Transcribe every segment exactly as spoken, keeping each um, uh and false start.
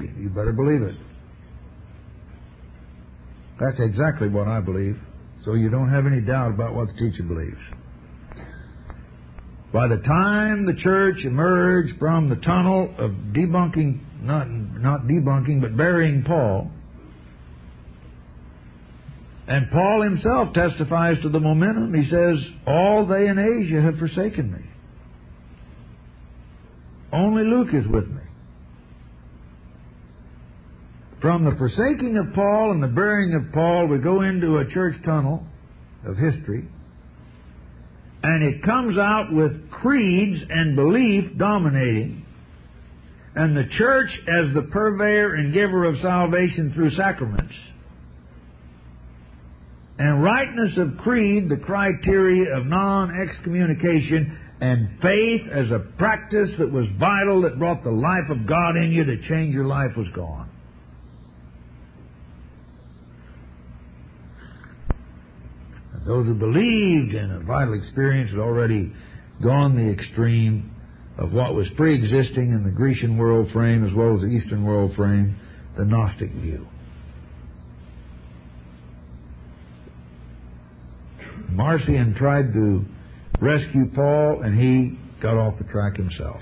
say, you better believe it. That's exactly what I believe. So you don't have any doubt about what the teacher believes. By the time the church emerged from the tunnel of debunking, not, not debunking, but burying Paul, and Paul himself testifies to the momentum. He says, all they in Asia have forsaken me. Only Luke is with me. From the forsaking of Paul and the burying of Paul, we go into a church tunnel of history, and it comes out with creeds and belief dominating, and the church as the purveyor and giver of salvation through sacraments, and rightness of creed, the criteria of non-excommunication, and faith as a practice that was vital, that brought the life of God in you to change your life, was gone. Those who believed in a vital experience had already gone the extreme of what was pre-existing in the Grecian world frame as well as the Eastern world frame, the Gnostic view. Marcion tried to rescue Paul, and he got off the track himself.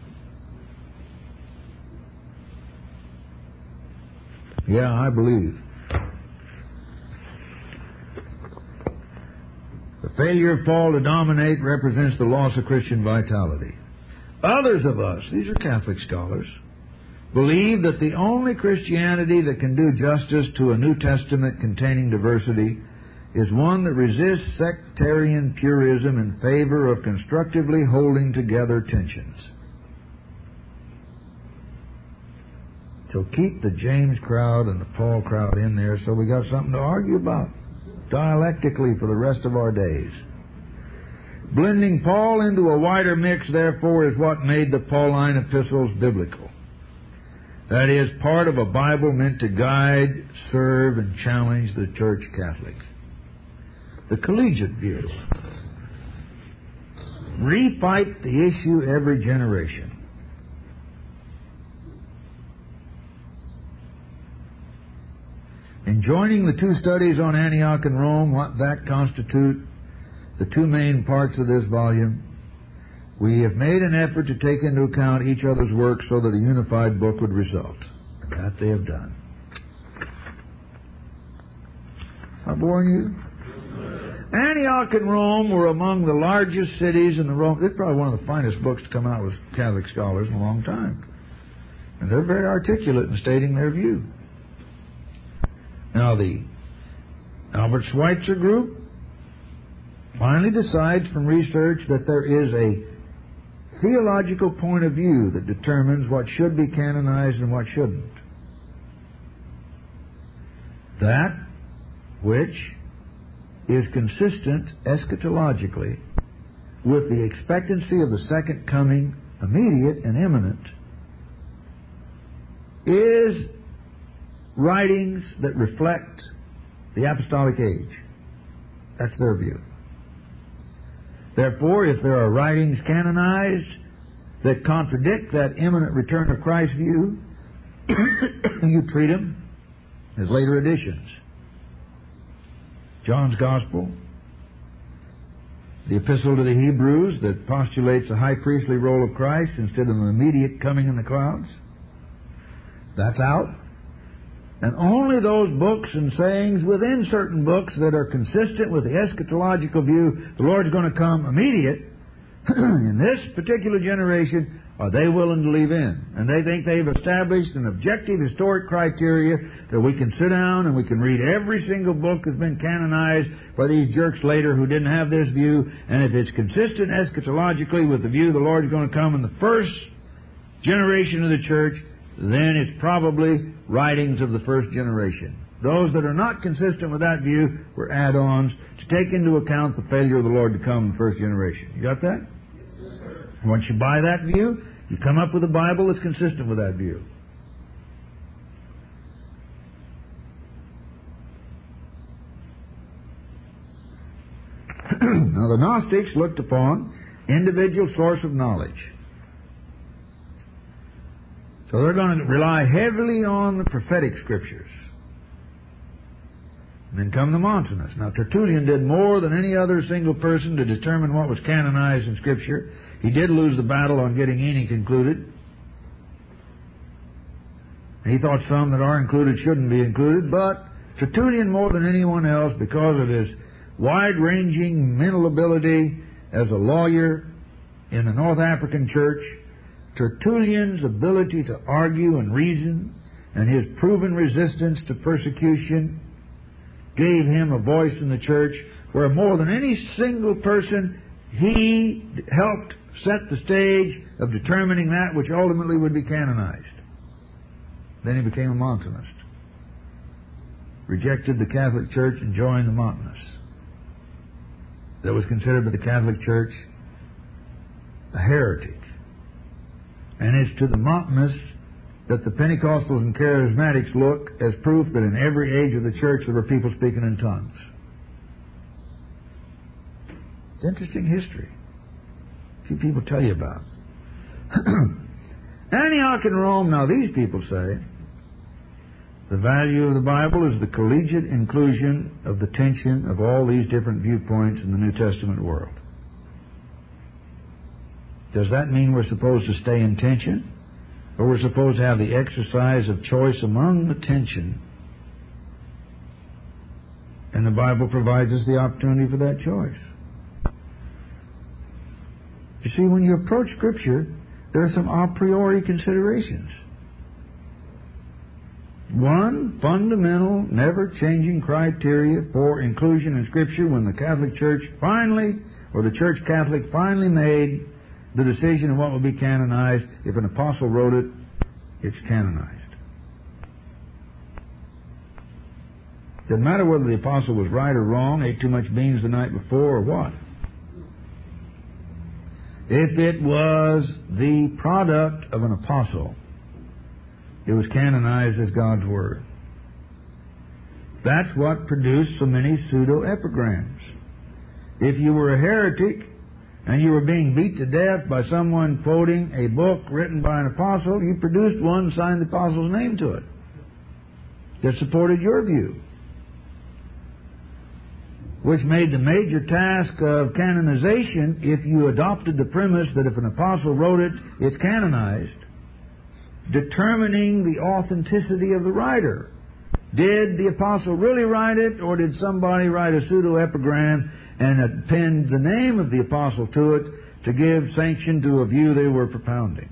Yeah, I believe. The failure of Paul to dominate represents the loss of Christian vitality. Others of us, these are Catholic scholars, believe that the only Christianity that can do justice to a New Testament containing diversity is one that resists sectarian purism in favor of constructively holding together tensions. So keep the James crowd and the Paul crowd in there so we got something to argue about dialectically for the rest of our days. Blending Paul into a wider mix, therefore, is what made the Pauline epistles biblical. That is, part of a Bible meant to guide, serve, and challenge the Church Catholic. The collegiate view. Refight the issue every generation. In joining the two studies on Antioch and Rome, what that constitute the two main parts of this volume, we have made an effort to take into account each other's work so that a unified book would result. That they have done. Not boring you? Antioch and Rome were among the largest cities in the Rome. It's probably one of the finest books to come out with Catholic scholars in a long time. And they're very articulate in stating their view. Now, the Albert Schweitzer group finally decides from research that there is a theological point of view that determines what should be canonized and what shouldn't. That which is consistent eschatologically with the expectancy of the second coming, immediate and imminent, is writings that reflect the apostolic age. That's their view. Therefore, if there are writings canonized that contradict that imminent return of Christ view, you treat them as later additions. John's Gospel, the Epistle to the Hebrews that postulates a high priestly role of Christ instead of an immediate coming in the clouds, that's out. And only those books and sayings within certain books that are consistent with the eschatological view, the Lord's going to come immediate, in this particular generation, are they willing to leave in. And they think they've established an objective historic criteria that we can sit down and we can read every single book that's been canonized by these jerks later who didn't have this view, and if it's consistent eschatologically with the view the Lord's going to come in the first generation of the church, then it's probably writings of the first generation. Those that are not consistent with that view were add-ons to take into account the failure of the Lord to come in the first generation. You got that? Yes, sir. Once you buy that view, you come up with a Bible that's consistent with that view. Now, the Gnostics looked upon individual source of knowledge. So they're going to rely heavily on the prophetic scriptures. And then come the Montanists. Now, Tertullian did more than any other single person to determine what was canonized in Scripture. He did lose the battle on getting Enoch included. He thought some that are included shouldn't be included, but Tertullian, more than anyone else, because of his wide-ranging mental ability as a lawyer in the North African church, Tertullian's ability to argue and reason, and his proven resistance to persecution gave him a voice in the church where more than any single person, he helped set the stage of determining that which ultimately would be canonized. Then he became a Montanist, rejected the Catholic Church and joined the Montanists. That was considered by the Catholic Church a heretic. And it's to the Montanists that the Pentecostals and Charismatics look as proof that in every age of the church there were people speaking in tongues. It's interesting history. Few people tell you about. Antioch and Rome, now these people say the value of the Bible is the collegiate inclusion of the tension of all these different viewpoints in the New Testament world. Does that mean we're supposed to stay in tension? Or we're supposed to have the exercise of choice among the tension? And the Bible provides us the opportunity for that choice. You see, when you approach Scripture, there are some a priori considerations. One fundamental, never-changing criteria for inclusion in Scripture when the Catholic Church finally, or the Church Catholic finally made the decision of what will be canonized. If an apostle wrote it, it's canonized. Doesn't matter whether the apostle was right or wrong, ate too much beans the night before, or what. If it was the product of an apostle, it was canonized as God's Word. That's what produced so many pseudo-epigrams. If you were a heretic and you were being beat to death by someone quoting a book written by an apostle, you produced one and signed the apostle's name to it that supported your view, which made the major task of canonization, if you adopted the premise that if an apostle wrote it, it's canonized, determining the authenticity of the writer. Did the apostle really write it, or did somebody write a pseudo-epigram and append the name of the apostle to it to give sanction to a view they were propounding?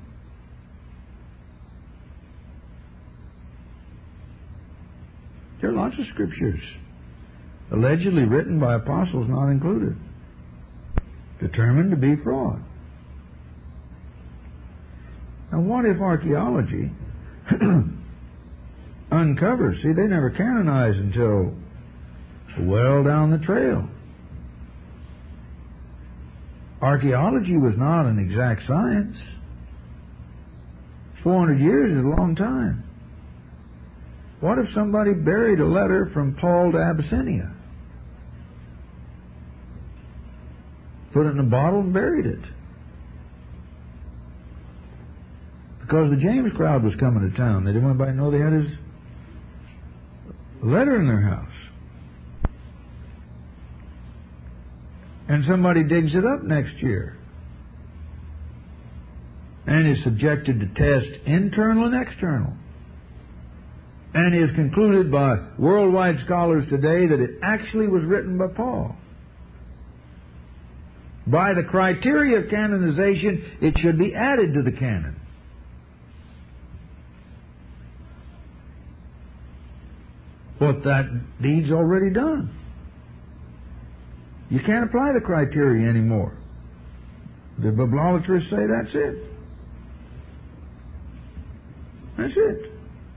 There are lots of scriptures allegedly written by apostles not included, determined to be fraud. Now, what if archaeology uncovers? See, they never canonized until well down the trail. Archaeology was not an exact science. four hundred years is a long time. What if somebody buried a letter from Paul to Abyssinia? Put it in a bottle and buried it. Because the James crowd was coming to town. They didn't want anybody to know they had his letter in their house. And somebody digs it up next year and is subjected to test internal and external, and is concluded by worldwide scholars today that it actually was written by Paul. By the criteria of canonization, it should be added to the canon. But that deed's already done. You can't apply the criteria anymore. The bibliologists say that's it. That's it.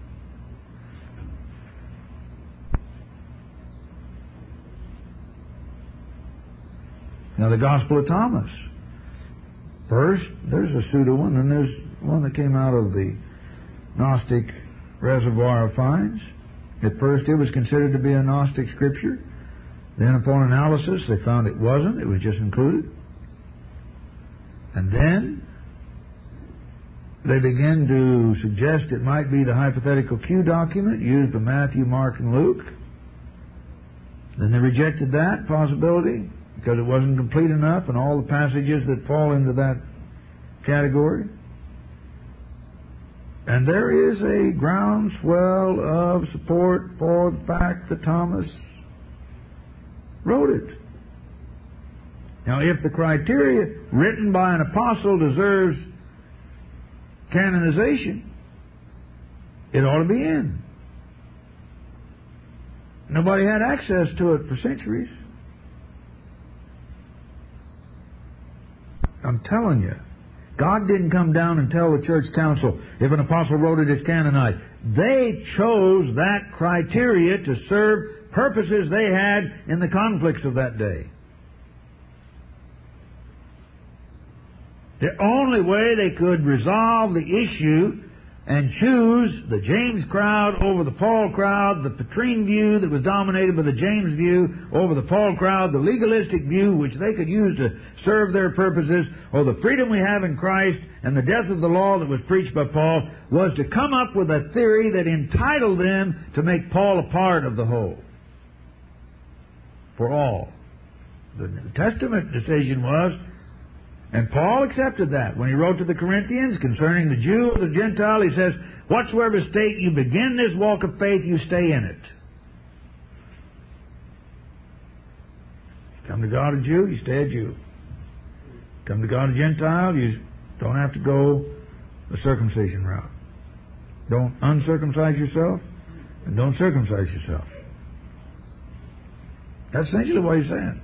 Now, the Gospel of Thomas. First, there's a pseudo one, then there's one that came out of the Gnostic reservoir of finds. At first, it was considered to be a Gnostic scripture. Then, upon analysis, they found it wasn't. It was just included. And then, they begin to suggest it might be the hypothetical Q document used by Matthew, Mark, and Luke. Then they rejected that possibility because it wasn't complete enough, and all the passages that fall into that category. And there is a groundswell of support for the fact that Thomas wrote it. Now, if the criteria written by an apostle deserves canonization, it ought to be in. Nobody had access to it for centuries. I'm telling you, God didn't come down and tell the church council, if an apostle wrote it, it's canonized. They chose that criteria to serve purposes they had in the conflicts of that day. The only way they could resolve the issue and choose the James crowd over the Paul crowd, the Petrine view that was dominated by the James view over the Paul crowd, the legalistic view which they could use to serve their purposes, or the freedom we have in Christ and the death of the law that was preached by Paul, was to come up with a theory that entitled them to make Paul a part of the whole. For all. The New Testament decision was, and Paul accepted that. When he wrote to the Corinthians concerning the Jew or the Gentile, he says, whatsoever state you begin this walk of faith, you stay in it. Come to God a Jew, you stay a Jew. Come to God a Gentile, you don't have to go the circumcision route. Don't uncircumcise yourself, and don't circumcise yourself. That's essentially what he's saying.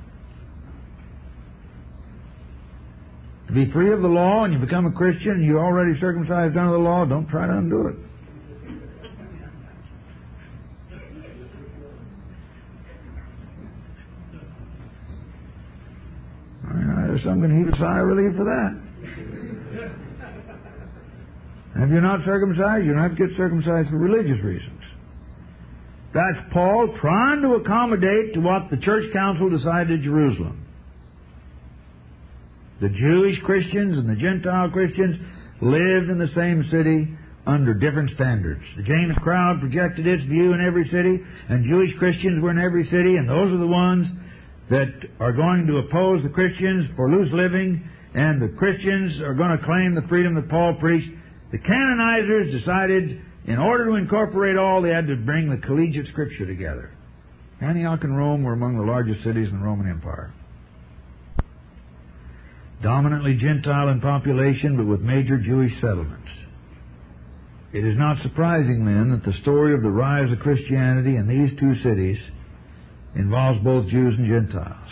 To be free of the law and you become a Christian and you're already circumcised under the law, don't try to undo it. All right, there's some going to heave a sigh of relief for that. And if you're not circumcised, you don't have to get circumcised for religious reasons. That's Paul trying to accommodate to what the church council decided at Jerusalem. The Jewish Christians and the Gentile Christians lived in the same city under different standards. The James crowd projected its view in every city, and Jewish Christians were in every city, and those are the ones that are going to oppose the Christians for loose living, and the Christians are going to claim the freedom that Paul preached. The canonizers decided in order to incorporate all, they had to bring the collegiate scripture together. Antioch and Rome were among the largest cities in the Roman Empire. Dominantly Gentile in population, but with major Jewish settlements. It is not surprising, then, that the story of the rise of Christianity in these two cities involves both Jews and Gentiles.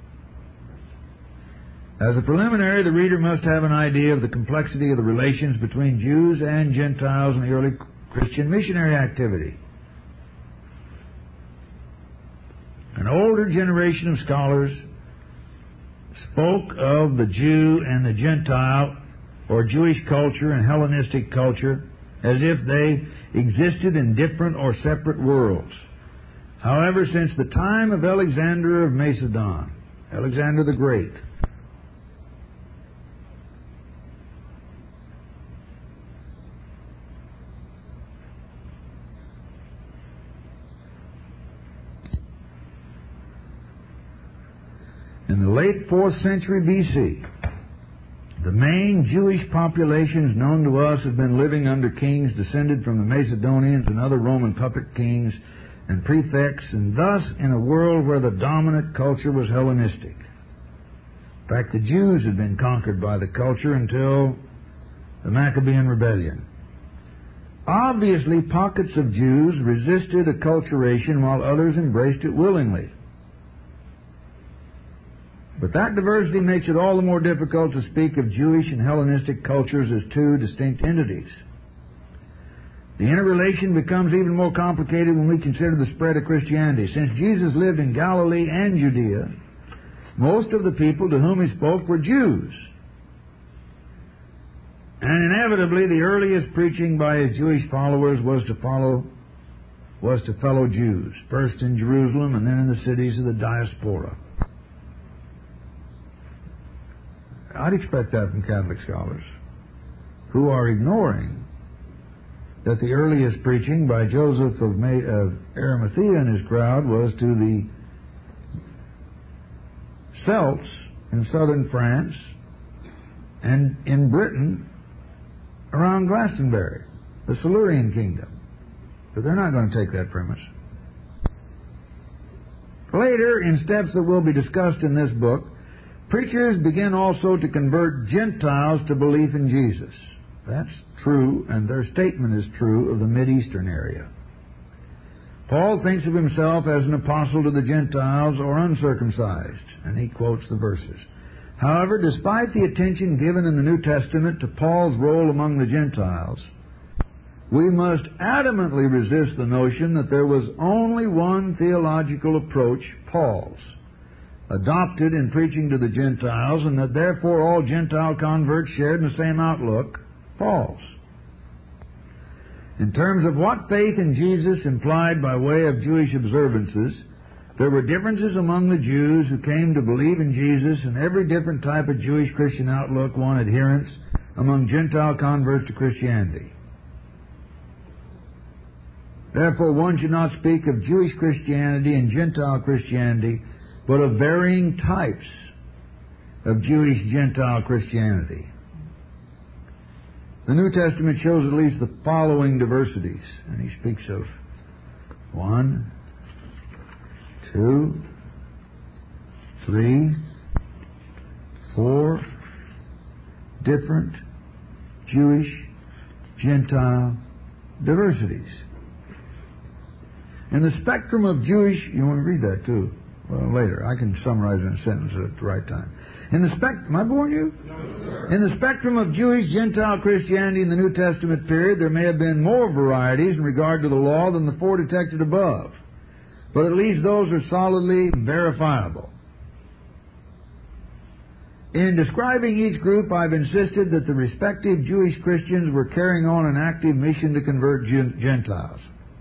As a preliminary, the reader must have an idea of the complexity of the relations between Jews and Gentiles in the early Christian missionary activity. An older generation of scholars spoke of the Jew and the Gentile, or Jewish culture and Hellenistic culture, as if they existed in different or separate worlds. However, since the time of Alexander of Macedon, Alexander the Great, in the late fourth century B C, the main Jewish populations known to us have been living under kings descended from the Macedonians and other Roman puppet kings and prefects, and thus in a world where the dominant culture was Hellenistic. In fact, the Jews had been conquered by the culture until the Maccabean Rebellion. Obviously, pockets of Jews resisted acculturation while others embraced it willingly. But that diversity makes it all the more difficult to speak of Jewish and Hellenistic cultures as two distinct entities. The interrelation becomes even more complicated when we consider the spread of Christianity. Since Jesus lived in Galilee and Judea, most of the people to whom he spoke were Jews. And inevitably, the earliest preaching by his Jewish followers was to follow, was to fellow Jews, first in Jerusalem and then in the cities of the diaspora. I'd expect that from Catholic scholars. who are ignoring that the earliest preaching by Joseph of, Ma- of Arimathea and his crowd was to the Celts in southern France and in Britain around Glastonbury, the Silurian kingdom. But they're not going to take that premise. Later, in steps that will be discussed in this book, preachers begin also to convert Gentiles to belief in Jesus. That's true, and their statement is true of the Mid-Eastern area. Paul thinks of himself as an apostle to the Gentiles or uncircumcised, and he quotes the verses. However, despite the attention given in the New Testament to Paul's role among the Gentiles, we must adamantly resist the notion that there was only one theological approach, Paul's, adopted in preaching to the Gentiles, and that therefore all Gentile converts shared in the same outlook, Paul's. In terms of what faith in Jesus implied by way of Jewish observances, there were differences among the Jews who came to believe in Jesus, and every different type of Jewish Christian outlook won adherents among Gentile converts to Christianity. Therefore, one should not speak of Jewish Christianity and Gentile Christianity, but of varying types of Jewish Gentile Christianity. The New Testament shows at least the following diversities, and he speaks of one, two, three, four different Jewish Gentile diversities. In the spectrum of Jewish, you want to read that too? Well, later. I can summarize in a sentence at the right time. In the spect, am I boring you? No, sir. In the spectrum of Jewish Gentile Christianity in the New Testament period, there may have been more varieties in regard to the law than the four detected above, but at least those are solidly verifiable. In describing each group, I've insisted that the respective Jewish Christians were carrying on an active mission to convert Gentiles.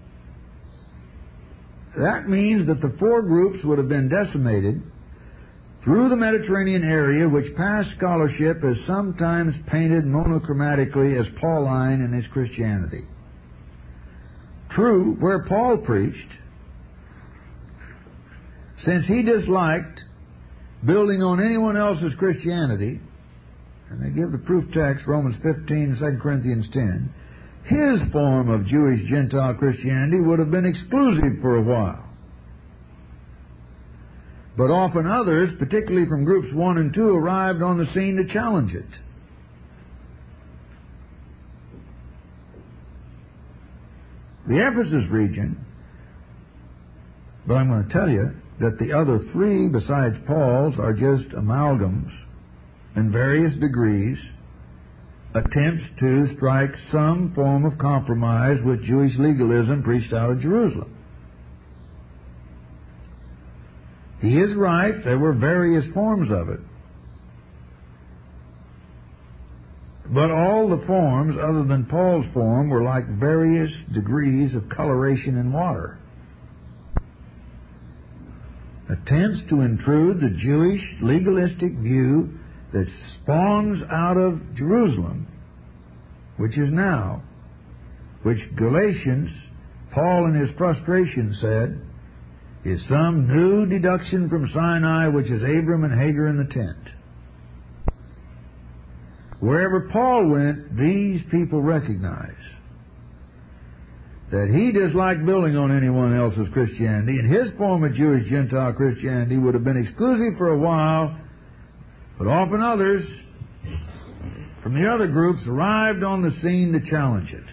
That means that the four groups would have been decimated through the Mediterranean area, which past scholarship has sometimes painted monochromatically as Pauline in its Christianity. True, where Paul preached, since he disliked building on anyone else's Christianity, and they give the proof text, Romans fifteen and Second Corinthians ten, his form of Jewish Gentile Christianity would have been exclusive for a while. But often others, particularly from groups one and two, arrived on the scene to challenge it. The Ephesus region, but I'm going to tell you that the other three besides Paul's are just amalgams in various degrees, attempts to strike some form of compromise with Jewish legalism preached out of Jerusalem. He is right, there were various forms of it. But all the forms, other than Paul's form, were like various degrees of coloration in water. Attempts to intrude the Jewish legalistic view that spawns out of Jerusalem, which is now, which Galatians, Paul in his frustration said, is some new deduction from Sinai, which is Abram and Hagar in the tent. Wherever Paul went, these people recognize that he disliked building on anyone else's Christianity, and his form of Jewish Gentile Christianity would have been exclusive for a while, but often others from the other groups arrived on the scene to challenge it.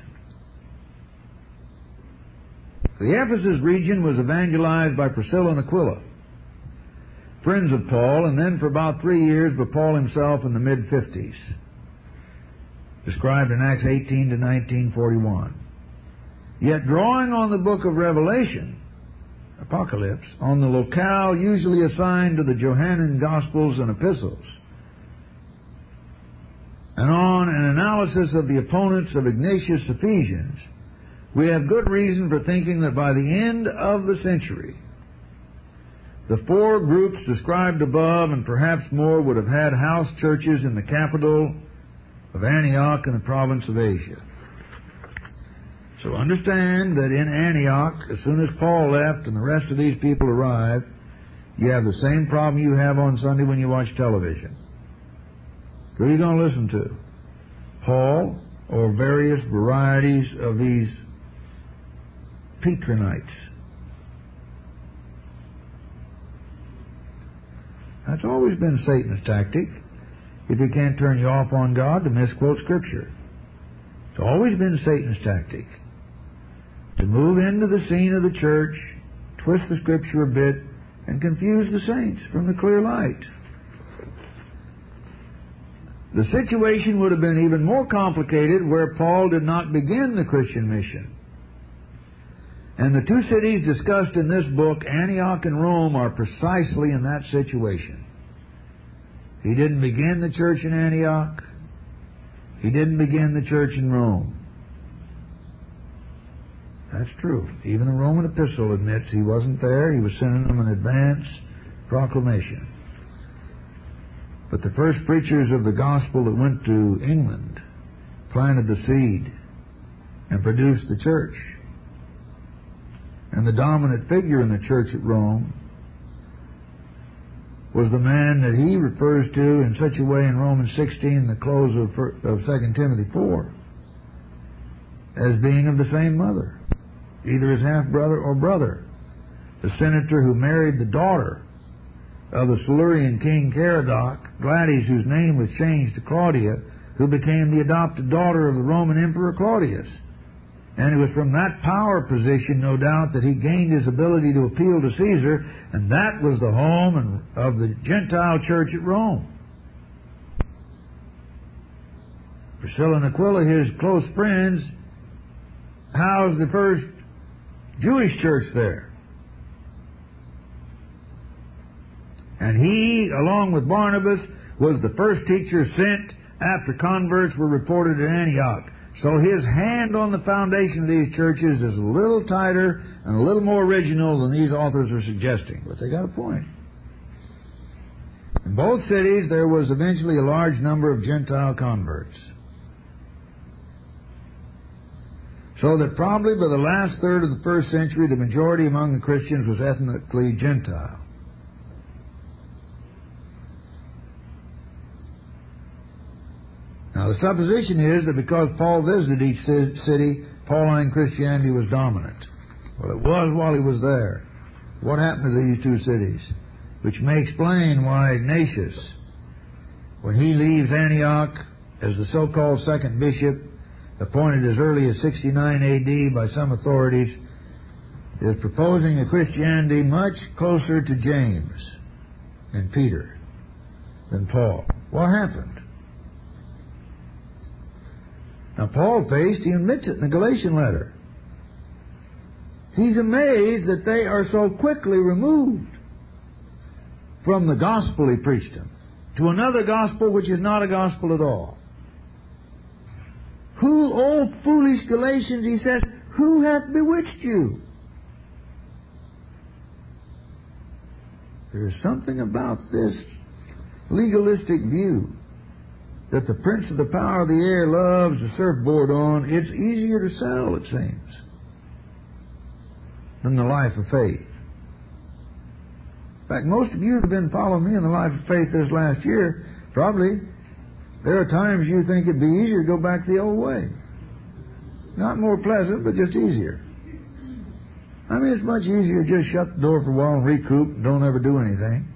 The Ephesus region was evangelized by Priscilla and Aquila, friends of Paul, and then for about three years by Paul himself in the mid-fifties, described in Acts eighteen to nineteen forty-one. Yet drawing on the book of Revelation, Apocalypse, on the locale usually assigned to the Johannine Gospels and Epistles, and on an analysis of the opponents of Ignatius' Ephesians, we have good reason for thinking that by the end of the century, the four groups described above and perhaps more would have had house churches in the capital of Antioch in the province of Asia. So understand that in Antioch, as soon as Paul left and the rest of these people arrived, you have the same problem you have on Sunday when you watch television. Who are you going to listen to? Paul or various varieties of these Petronites? That's always been Satan's tactic, if he can't turn you off on God, to misquote Scripture. It's always been Satan's tactic, to move into the scene of the church, twist the Scripture a bit, and confuse the saints from the clear light. The situation would have been even more complicated where Paul did not begin the Christian mission. And the two cities discussed in this book, Antioch and Rome, are precisely in that situation. He didn't begin the church in Antioch. He didn't begin the church in Rome. That's true. Even the Roman epistle admits he wasn't there. He was sending them an advance proclamation. But the first preachers of the gospel that went to England planted the seed and produced the church. And the dominant figure in the church at Rome was the man that he refers to in such a way in Romans sixteen, the close of, of Second Timothy four, as being of the same mother, either his half-brother or brother. The senator who married the daughter of the Silurian king Caradoc, Gladys, whose name was changed to Claudia, who became the adopted daughter of the Roman Emperor Claudius. And it was from that power position, no doubt, that he gained his ability to appeal to Caesar, and that was the home of the Gentile church at Rome. Priscilla and Aquila, his close friends, housed the first Jewish church there. And he, along with Barnabas, was the first teacher sent after converts were reported at Antioch. So his hand on the foundation of these churches is a little tighter and a little more original than these authors are suggesting. But they got a point. In both cities, there was eventually a large number of Gentile converts. So that probably by the last third of the first century, the majority among the Christians was ethnically Gentile. Now, the supposition is that because Paul visited each city, Pauline Christianity was dominant. Well, it was while he was there. What happened to these two cities? Which may explain why Ignatius, when he leaves Antioch as the so-called second bishop, appointed as early as sixty-nine A D by some authorities, is proposing a Christianity much closer to James and Peter than Paul. What happened? Now, Paul faced, he admits it in the Galatian letter. He's amazed that they are so quickly removed from the gospel he preached them to another gospel which is not a gospel at all. Who, oh foolish Galatians, he says, who hath bewitched you? There is something about this legalistic view that the prince of the power of the air loves to surfboard on. It's easier to sell, it seems, than the life of faith. In fact, most of you that have been following me in the life of faith this last year, probably there are times you think it'd be easier to go back the old way. Not more pleasant, but just easier. I mean, it's much easier to just shut the door for a while and recoup and don't ever do anything.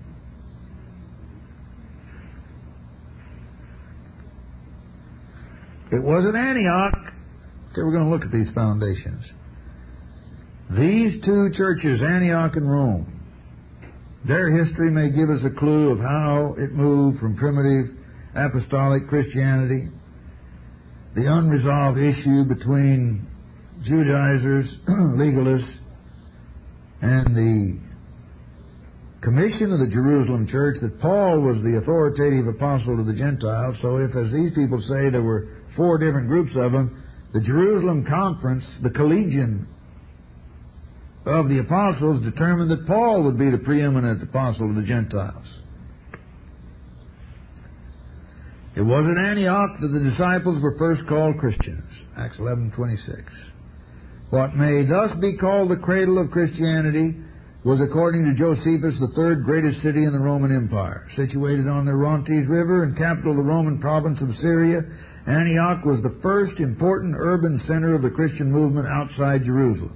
It was at Antioch. Okay, we're going to look at these foundations. These two churches, Antioch and Rome, their history may give us a clue of how it moved from primitive apostolic Christianity, the unresolved issue between Judaizers, legalists, and the commission of the Jerusalem church that Paul was the authoritative apostle to the Gentiles. So if, as these people say, there were four different groups of them, the Jerusalem conference, the collegian of the apostles, determined that Paul would be the preeminent apostle of the Gentiles. It was at Antioch that the disciples were first called Christians. Acts eleven twenty-six. What may thus be called the cradle of Christianity was, according to Josephus, the third greatest city in the Roman Empire. Situated on the Orontes River and capital of the Roman province of Syria, Antioch was the first important urban center of the Christian movement outside Jerusalem.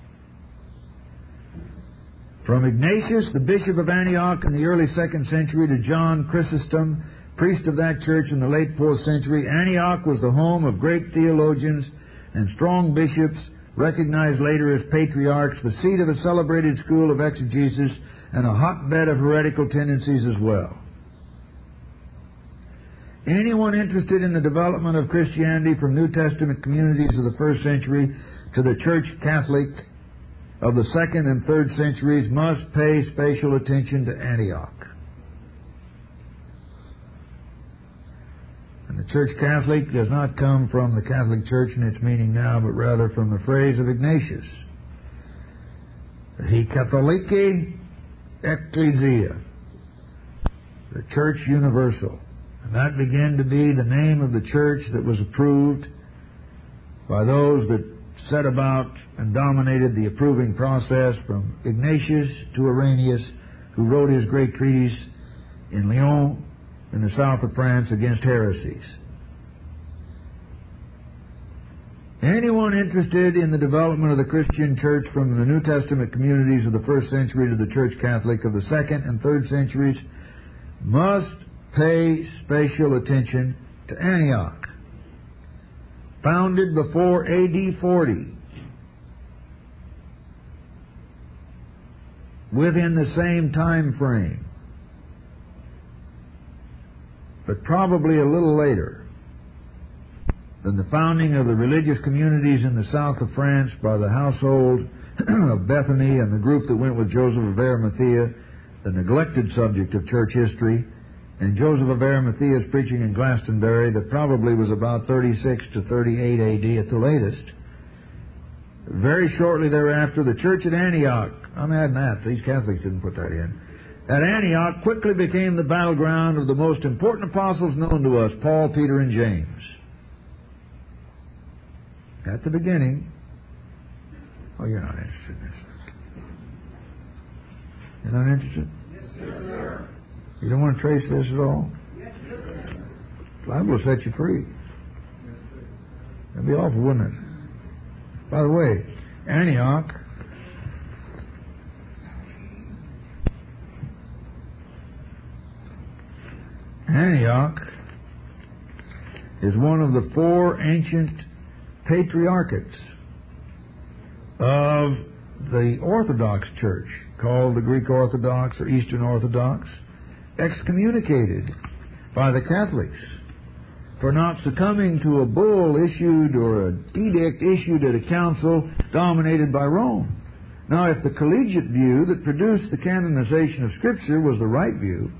From Ignatius, the bishop of Antioch in the early second century, to John Chrysostom, priest of that church in the late fourth century, Antioch was the home of great theologians and strong bishops, recognized later as patriarchs, the seat of a celebrated school of exegesis, and a hotbed of heretical tendencies as well. Anyone interested in the development of Christianity from New Testament communities of the first century to the Church Catholic of the second and third centuries must pay special attention to Antioch. And the Church Catholic does not come from the Catholic Church in its meaning now, but rather from the phrase of Ignatius, the Katholike Ecclesia, the Church Universal. And that began to be the name of the church that was approved by those that set about and dominated the approving process, from Ignatius to Irenaeus, who wrote his great treatise in Lyon in the south of France against heresies. Anyone interested in the development of the Christian church from the New Testament communities of the first century to the Church Catholic of the second and third centuries must pay special attention to Antioch. Founded before A D forty, within the same time frame, but probably a little later than the founding of the religious communities in the south of France by the household of Bethany and the group that went with Joseph of Arimathea, the neglected subject of church history, and Joseph of Arimathea's preaching in Glastonbury that probably was about thirty-six to thirty-eight A D at the latest. Very shortly thereafter, the church at Antioch, I'm adding that, these Catholics didn't put that in, at Antioch quickly became the battleground of the most important apostles known to us, Paul, Peter, and James. At the beginning, oh, you're not interested in this. You're not interested? Yes, sir. You don't want to trace this at all? Yes, sir. The Bible will set you free. Yes, sir. That'd be awful, wouldn't it? By the way, Antioch Antioch is one of the four ancient patriarchates of the Orthodox Church, called the Greek Orthodox or Eastern Orthodox, excommunicated by the Catholics for not succumbing to a bull issued or an edict issued at a council dominated by Rome. Now, if the collegiate view that produced the canonization of Scripture was the right view,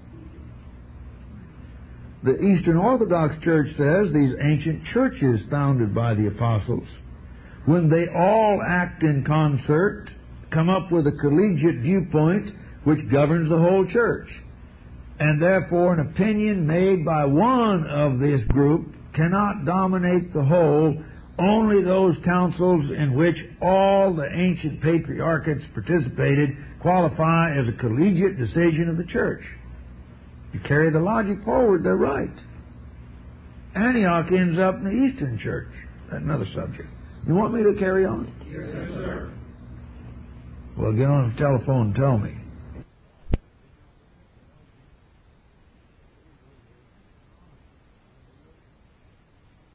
the Eastern Orthodox Church says these ancient churches founded by the apostles, when they all act in concert, come up with a collegiate viewpoint which governs the whole church. And therefore, an opinion made by one of this group cannot dominate the whole. Only those councils in which all the ancient patriarchates participated qualify as a collegiate decision of the church. You carry the logic forward, they're right. Antioch ends up in the Eastern Church. That's another subject. You want me to carry on? Yes, sir. Well, get on the telephone and tell me.